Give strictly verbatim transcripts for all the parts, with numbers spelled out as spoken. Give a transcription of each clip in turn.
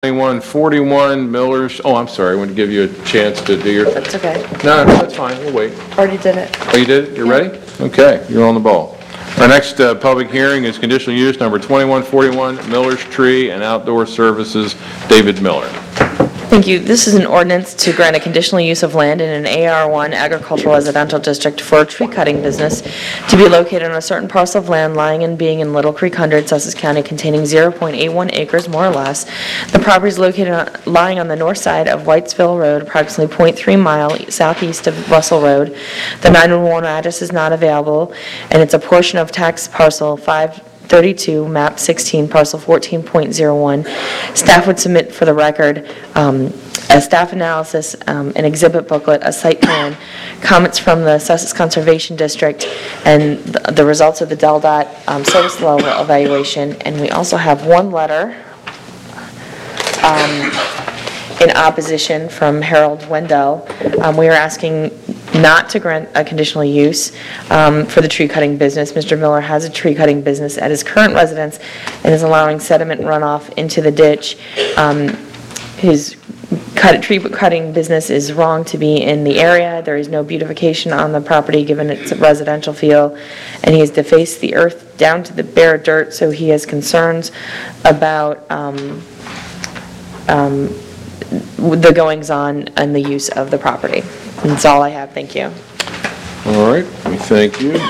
twenty-one forty-one Miller's, oh, I'm sorry, I want to give you a chance to do your... That's okay. No, no, that's fine, we'll wait. Already did it. Oh, you did it? You're Yeah. ready? Okay, you're on the ball. Our next uh, public hearing is conditional use number twenty-one forty-one Miller's Tree and Outdoor Services, David Miller. Thank you. This is an ordinance to grant a conditional use of land in an A R one agricultural residential district for a tree cutting business to be located on a certain parcel of land lying and being in Little Creek Hundred, Sussex County, containing zero point eight one acres, more or less. The property is located on, lying on the north side of Whitesville Road, approximately zero point three mile southeast of Russell Road. The nine one one address is not available, and it's a portion of tax parcel five thirty-two, map sixteen, parcel fourteen point zero one. Staff would submit for the record um, a staff analysis, um, an exhibit booklet, a site plan, comments from the Sussex Conservation District, and the, the results of the Del Dot um, service level evaluation. And we also have one letter um, in opposition from Harold Wendell. Um, we are asking not to grant a conditional use um, for the tree cutting business. Mister Miller has a tree cutting business at his current residence and is allowing sediment runoff into the ditch. Um, his cut, tree cutting business is wrong to be in the area. There is no beautification on the property given its residential feel, and he has defaced the earth down to the bare dirt, so he has concerns about um, um, the goings-on and the use of the property. And that's all I have. Thank you. All right, we thank you.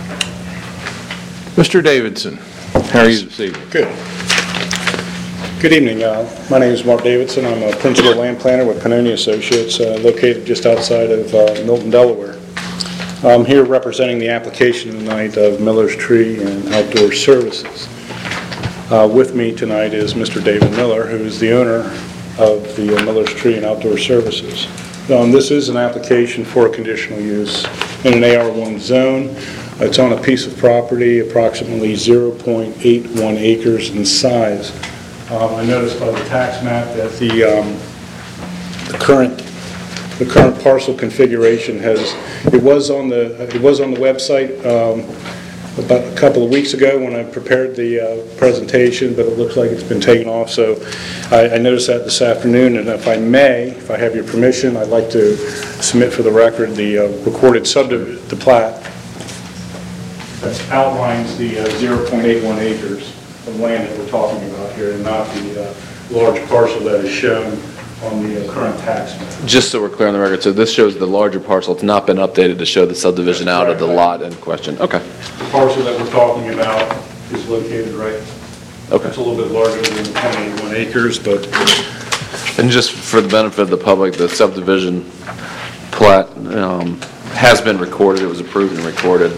Mister Davidson, how are you this evening? Good. Good evening. Uh, my name is Mark Davidson. I'm a principal land planner with Pannoni Associates, uh, located just outside of uh, Milton, Delaware. I'm here representing the application tonight of Miller's Tree and Outdoor Services. Uh, with me tonight is Mister David Miller, who is the owner of the uh, Miller's Tree and Outdoor Services. Um, this is an application for a conditional use in an A R one zone. It's on a piece of property approximately zero point eight one acres in size. Um, I noticed by the tax map that the, um, the current the current parcel configuration has it was on the it was on the website um, about a couple of weeks ago when I prepared the uh, presentation, but it looks like it's been taken off. So I, I noticed that this afternoon, and if I may, if I have your permission, I'd like to submit for the record the uh, recorded subdivision, the plat that outlines the uh, zero point eight one acres of land that we're talking about here, and not the uh, large parcel that is shown on the uh, current tax map. Just so we're clear on the record, so this shows the larger parcel. It's not been updated to show the subdivision out of the lot in question. Okay. The parcel that we're talking about is located right. Okay. It's a little bit larger than zero point eight one acres, but And just for the benefit of the public, the subdivision plat um, has been recorded. It was approved and recorded.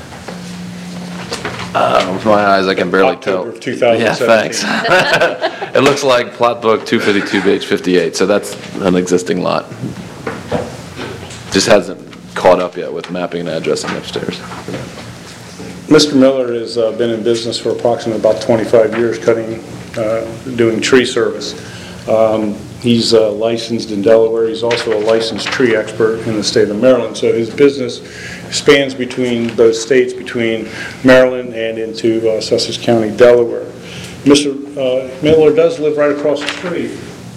Uh, with my eyes, I can barely October tell. of two thousand seventeen. Yeah, thanks. It looks like plot book two fifty-two, page fifty-eight, so that's an existing lot. Just hasn't caught up yet with mapping and addressing upstairs. Mister Miller has uh, been in business for approximately about twenty-five years, cutting, uh, doing tree service. Um, he's uh, licensed in Delaware. He's also a licensed tree expert in the state of Maryland. So his business spans between both states, between Maryland and into uh, Sussex County, Delaware. Mister Uh, Miller does live right across the street.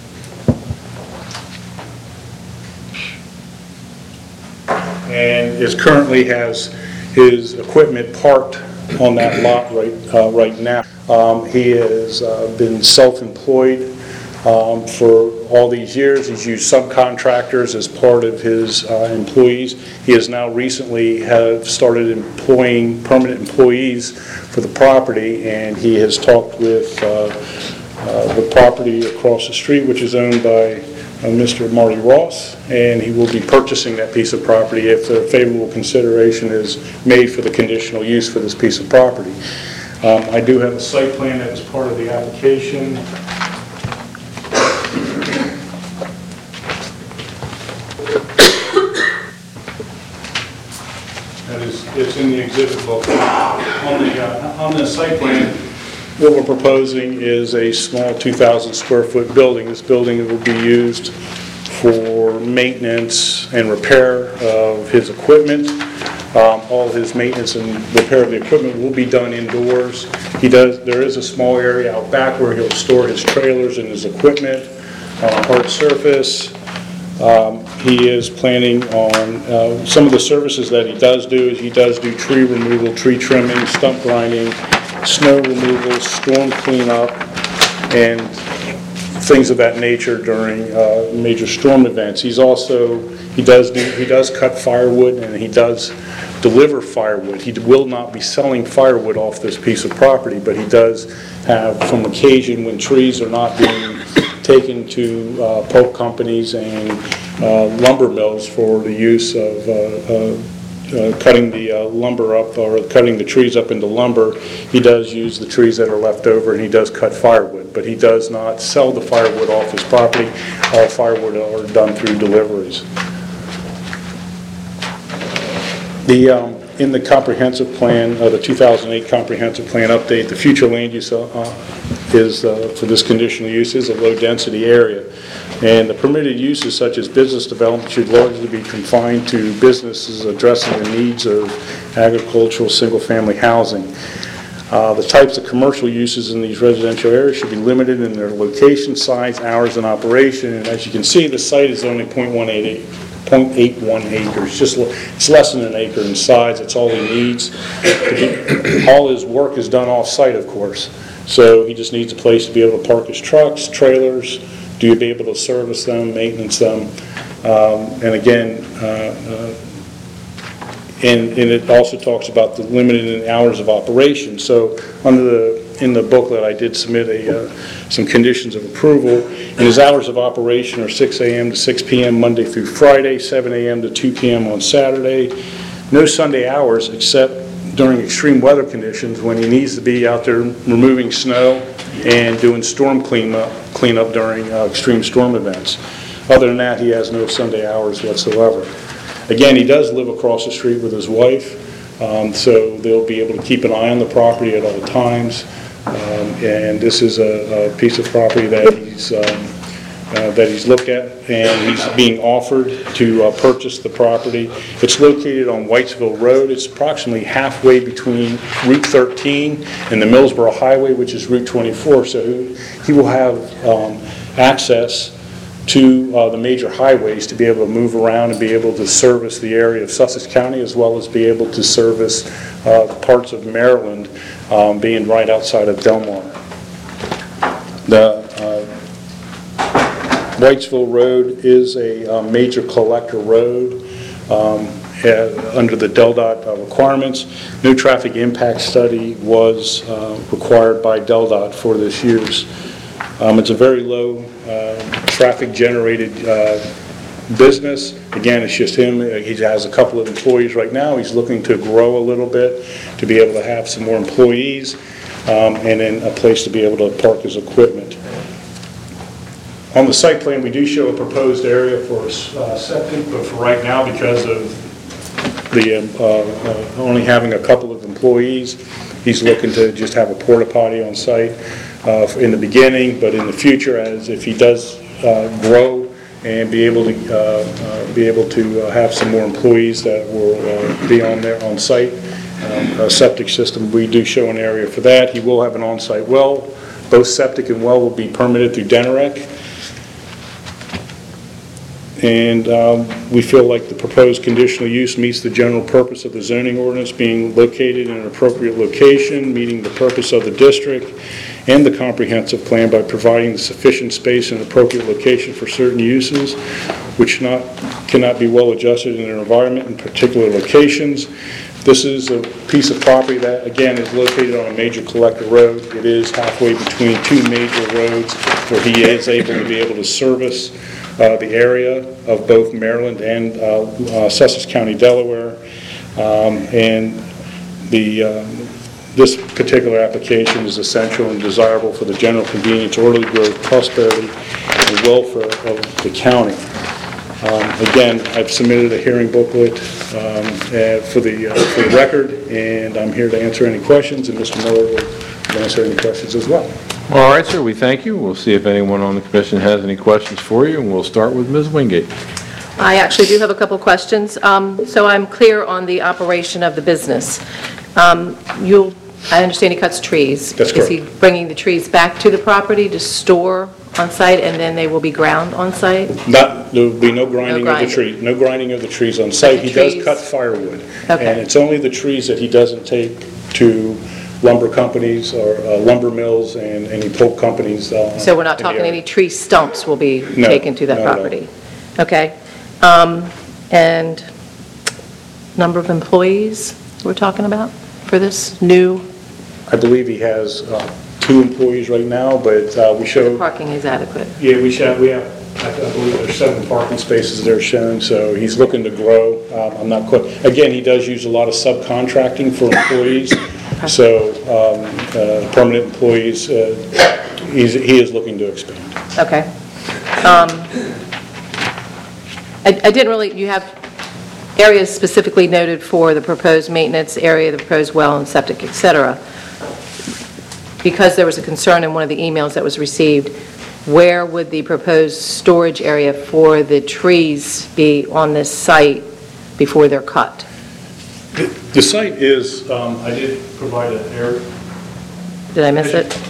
And is currently has his equipment parked on that lot right uh, right now. Um, he has uh, been self-employed um, for all these years. He's used subcontractors as part of his uh, employees. He has now recently have started employing permanent employees for the property, and he has talked with uh, uh, the property across the street, which is owned by Uh, Mister Marty Ross, and he will be purchasing that piece of property if the favorable consideration is made for the conditional use for this piece of property. Um, I do have a site plan that is part of the application. That is, it's in the exhibit book. On the, uh, on the site plan, what we're proposing is a small two thousand square foot building. This building will be used for maintenance and repair of his equipment. Um, all his maintenance and repair of the equipment will be done indoors. He does, there is a small area out back where he'll store his trailers and his equipment on a hard surface. Um, He is planning on, uh, some of the services that he does do is he does do tree removal, tree trimming, stump grinding, snow removal, storm cleanup, and things of that nature during uh, major storm events. He's also, he does do, he does cut firewood and he does deliver firewood. He will not be selling firewood off this piece of property, but he does have, from occasion when trees are not being taken to uh, pulp companies and uh, lumber mills for the use of uh, uh, uh, cutting the uh, lumber up or cutting the trees up into lumber. He does use the trees that are left over and he does cut firewood, but he does not sell the firewood off his property. All firewood are done through deliveries. The, um, in the comprehensive plan, uh, the two thousand eight comprehensive plan update, the future land use uh, is, uh, for this conditional use, is a low-density area. And the permitted uses such as business development should largely be confined to businesses addressing the needs of agricultural single-family housing. Uh, the types of commercial uses in these residential areas should be limited in their location, size, hours, and operation. And as you can see, the site is only zero point one eight acres, just it's less than an acre in size. That's all he needs. All his work is done off-site, of course. So he just needs a place to be able to park his trucks, trailers, to be able to service them, maintenance them, um, and again, uh, uh, and, and it also talks about the limited hours of operation. So under the in the booklet, I did submit a uh, some conditions of approval, and his hours of operation are six A M to six P M Monday through Friday, seven A M to two P M on Saturday. No Sunday hours except during extreme weather conditions when he needs to be out there removing snow and doing storm cleanup, cleanup during uh, extreme storm events. Other than that, he has no Sunday hours whatsoever. Again, he does live across the street with his wife, um, so they'll be able to keep an eye on the property at all times. Um, and this is a, a piece of property that he's um, Uh, that he's looked at, and he's being offered to uh, purchase the property. It's located on Whitesville Road. It's approximately halfway between Route thirteen and the Millsboro Highway, which is Route twenty-four, so he, he will have um, access to uh, the major highways to be able to move around and be able to service the area of Sussex County, as well as be able to service uh, parts of Maryland, um, being right outside of Delmar. The uh, Whitesville Road is a uh, major collector road um, uh, under the D E L D O T uh, requirements. No traffic impact study was uh, required by D E L D O T for this use. Um, it's a very low uh, traffic generated uh, business. Again, it's just him. He has a couple of employees right now. He's looking to grow a little bit to be able to have some more employees um, and then a place to be able to park his equipment. On the site plan, we do show a proposed area for uh, septic, but for right now, because of the um, uh, uh, only having a couple of employees, he's looking to just have a porta potty on site uh, in the beginning, but in the future, as if he does uh, grow and be able to uh, uh, be able to uh, have some more employees that will uh, be on there on site, um, a septic system, we do show an area for that. He will have an on-site well. Both septic and well will be permitted through DENEREC. And um, we feel like the proposed conditional use meets the general purpose of the zoning ordinance, being located in an appropriate location, meeting the purpose of the district and the comprehensive plan by providing the sufficient space and appropriate location for certain uses, which not cannot be well adjusted in an environment in particular locations. This is a piece of property that, again, is located on a major collector road. It is halfway between two major roads where he is able to be able to service Uh, the area of both Maryland and uh, uh, Sussex County, Delaware, um, and the um, this particular application is essential and desirable for the general convenience, orderly growth, prosperity, and welfare of the county. Um, again, I've submitted a hearing booklet um, uh, for the uh, for the record, and I'm here to answer any questions, and Mister Miller will answer any questions as well. All right, sir, we thank you. We'll see if anyone on the commission has any questions for you, and we'll start with Miz Wingate. I actually do have a couple questions. Um, so I'm clear on the operation of the business. Um, you'll I understand he cuts trees. That's Is he bringing the trees back to the property to store on site, and then they will be ground on site? Not, there will be no grinding of the grinding. tree, no grinding of the trees on site. the He does trees- cut firewood. Okay. And it's only the trees that he doesn't take to lumber companies or uh, lumber mills and any pulp companies. uh, So we're not in the talking area. any tree stumps will be No, taken to that not at all. property? Okay. Um, And number of employees we're talking about for this new, I believe he has uh, two employees right now, but uh, we show, parking is adequate? yeah, we show, we have, I I believe there's seven parking spaces that are shown, so he's looking to grow. Um, I'm not quite, again, he does use a lot of subcontracting for employees, so um, uh, permanent employees, uh, he's, he is looking to expand. Okay. Um, I I didn't really, you have areas specifically noted for the proposed maintenance area, the proposed well and septic, et cetera. Because there was a concern in one of the emails that was received, where would the proposed storage area for the trees be on this site before they're cut? The the site is, um, I did provide an area Did I miss it?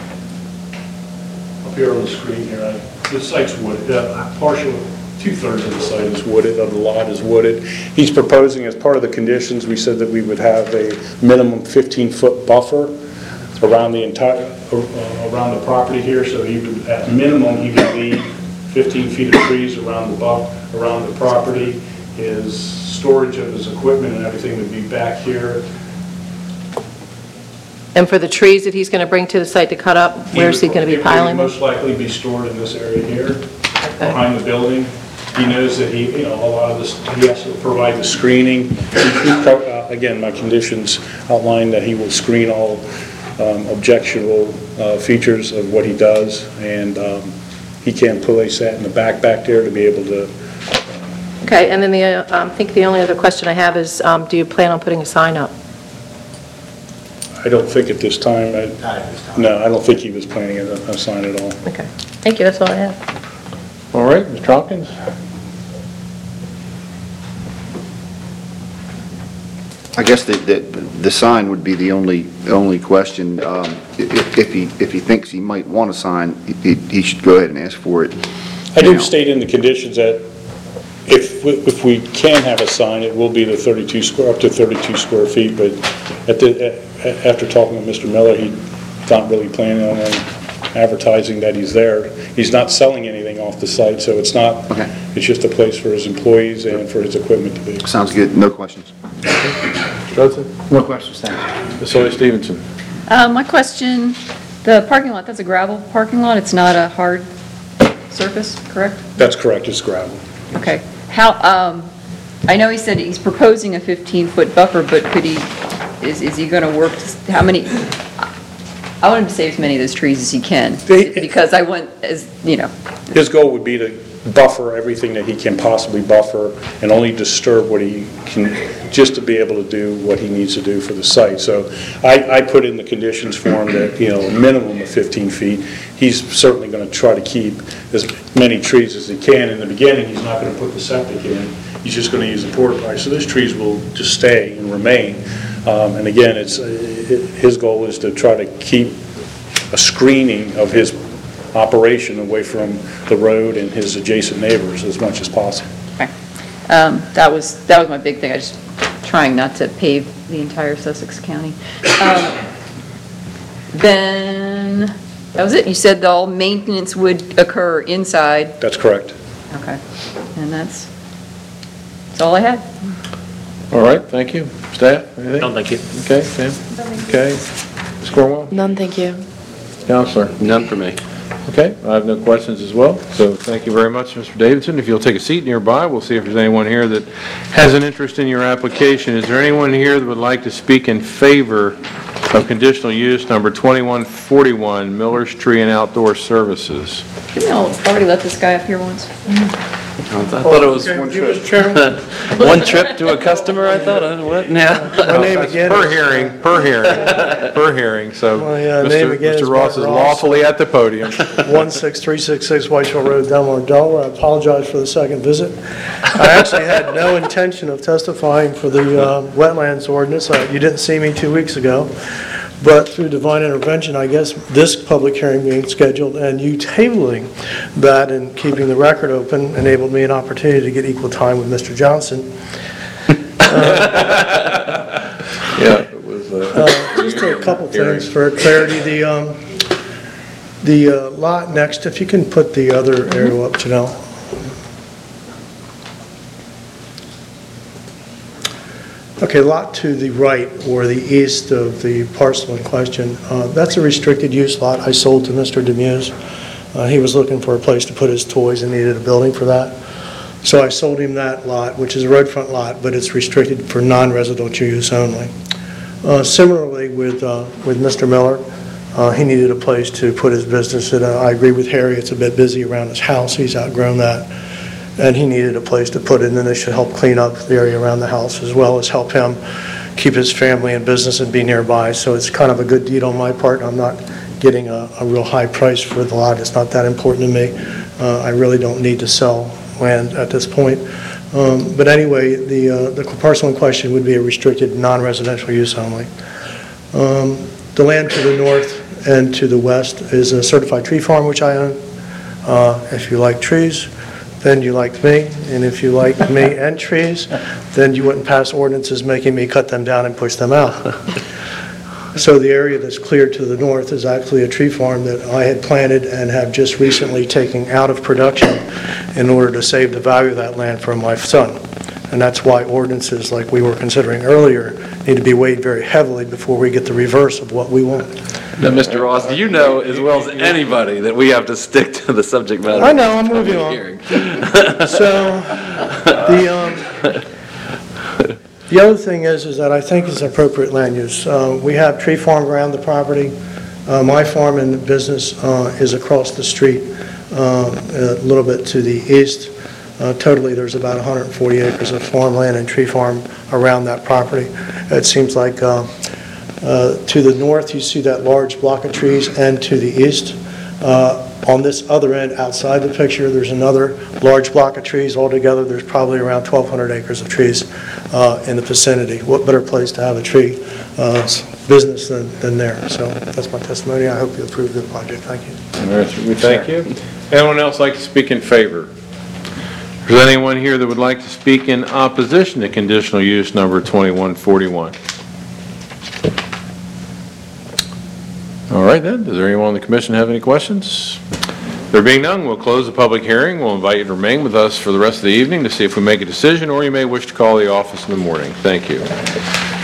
up here on the screen here. I- The site's wooded, uh, partial, two-thirds of the site is wooded, of the lot is wooded. He's proposing, as part of the conditions, we said that we would have a minimum fifteen-foot buffer around the entire, uh, around the property here, so he would, at minimum, he would need fifteen feet of trees around the buff, around the property. His storage of his equipment and everything would be back here. And for the trees that he's going to bring to the site to cut up, where's he going to be piling It would them? most likely be stored in this area here, behind the building. He knows that he, you know, a lot of this, he has to provide the screening. He- he pro- uh, Again, my conditions outline that he will screen all um, objectionable uh, features of what he does, and um, he can place that in the back, back there to be able to, Okay, and then the, uh, um, I think the only other question I have is, um, do you plan on putting a sign up? I don't think at this time, I- no, I don't think he was planning a a sign at all. Okay, thank you, that's all I have. All right, Mister Hawkins? I guess the, the, the sign would be the only, the only question. Um, If, if he, if he thinks he might want a sign, he, he should go ahead and ask for it. I do now. state in the conditions that if, we- if we can have a sign, it will be the thirty-two square, up to thirty-two square feet, but at the, a- after talking with Mister Miller, he's not really planning on advertising that he's there. He's not selling anything off the site, so it's not, Okay. it's just a place for his employees and for his equipment to be. Sounds good, no questions. Judson? No questions, thanks. Ms. Soy Stevenson? Uh, My question, the parking lot, that's a gravel parking lot, it's not a hard surface, correct? That's correct, it's gravel. Okay. How, um, I know he said he's proposing a fifteen-foot buffer, but could he, is is he going to work, to- how many, I want him to save as many of those trees as he can, because I want, as, you know, His goal would be to buffer everything that he can possibly buffer and only disturb what he can, just to be able to do what he needs to do for the site. So I, I put in the conditions for him that, you know, a minimum of fifteen feet. He's certainly going to try to keep as many trees as he can. In the beginning, he's not going to put the septic in. He's just going to use the porta potty. So those trees will just stay and remain. Um, And again, it's, uh, his goal is to try to keep a screening of his operation away from the road and his adjacent neighbors as much as possible. okay. Um, That was, that was my big thing, I just trying not to pave the entire Sussex County. Um, Then, that was it, you said all maintenance would occur inside, That's correct. okay, and that's, that's all I had. All right, thank you. Staff, anything? No, thank you. Okay, Sam? Okay. Miz Cornwell? None, thank you. Counselor? None for me. Okay, I have no questions as well, so thank you very much, Mister Davidson. If you'll take a seat nearby, we'll see if there's anyone here that has an interest in your application. Is there anyone here that would like to speak in favor of conditional use number twenty-one forty-one, Miller's Tree and Outdoor Services? Didn't we already let this guy up here once? I thought it was one trip. One trip to a customer, I thought, uh, what, now? My name again Per is, hearing, per hearing, per hearing, so My, uh, name Mister again Mister is Ross Mark is Ross. lawfully at the podium. one six three six six White Shell Road, Delmar, Delaware. I apologize for the second visit. I actually had no intention of testifying for the uh, wetlands ordinance. Uh, You didn't see me two weeks ago. But through divine intervention, I guess this public hearing being scheduled and you tabling that and keeping the record open enabled me an opportunity to get equal time with Mister Johnson. Yeah, it was, uh, Uh, Just a couple things for clarity. The um, the uh, lot next, if you can put the other arrow up, Janelle. Okay, lot to the right or the east of the parcel in question, uh, that's a restricted use lot I sold to Mister Demuse. Uh, He was looking for a place to put his toys and needed a building for that. So I sold him that lot, which is a roadfront lot, but it's restricted for non-residential use only. Uh, Similarly with uh, with Mister Miller, uh, he needed a place to put his business. And uh, I agree with Harry, it's a bit busy around his house, he's outgrown that. And he needed a place to put it, and then this should help clean up the area around the house, as well as help him keep his family and business and be nearby. So it's kind of a good deed on my part. I'm not getting a, a real high price for the lot. It's not that important to me. Uh, I really don't need to sell land at this point. Um, But anyway, the, uh, the parcel in question would be a restricted, non-residential use only. Um, The land to the north and to the west is a certified tree farm, which I own. Uh, If you like trees, then you liked me, and if you like me and trees, then you wouldn't pass ordinances making me cut them down and push them out. So the area that's clear to the north is actually a tree farm that I had planted and have just recently taken out of production in order to save the value of that land for my son. And that's why ordinances like we were considering earlier need to be weighed very heavily before we get the reverse of what we want. Now, Mister Ross, do you know as well as anybody that we have to stick to the subject matter? I know, I'm moving on. Hearing. So, the, um, the other thing is, is that I think it's appropriate land use. Uh, We have tree farm around the property. Uh, My farm and business uh, is across the street, uh, a little bit to the east. Uh, Totally, there's about one hundred forty acres of farmland and tree farm around that property. It seems like uh, uh, to the north, you see that large block of trees, and to the east, uh, on this other end, outside the picture, there's another large block of trees. Altogether, there's probably around twelve hundred acres of trees uh, in the vicinity. What better place to have a tree uh, business than, than there? So that's my testimony. I hope you approve the project. Thank you. All right, we thank you. Anyone else like to speak in favor? Is there anyone here that would like to speak in opposition to conditional use number twenty-one forty-one? All right then, does there anyone on the commission have any questions? There being none, we'll close the public hearing. We'll invite you to remain with us for the rest of the evening to see if we make a decision, or you may wish to call the office in the morning. Thank you.